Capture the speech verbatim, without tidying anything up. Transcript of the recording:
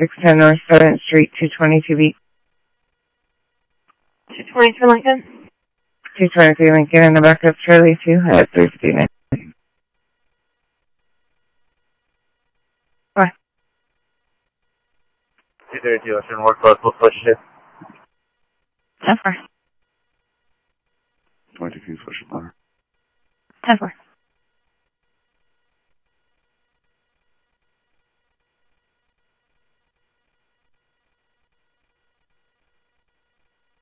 six ten North seventh Street, two twenty-two B. two twenty-two Lincoln? two twenty-three Lincoln in the back of Charlie two at three fifty-nine. Bye. two thirty-two Western Workforce, we'll push it. ten four. twenty-two, push it bar. ten four.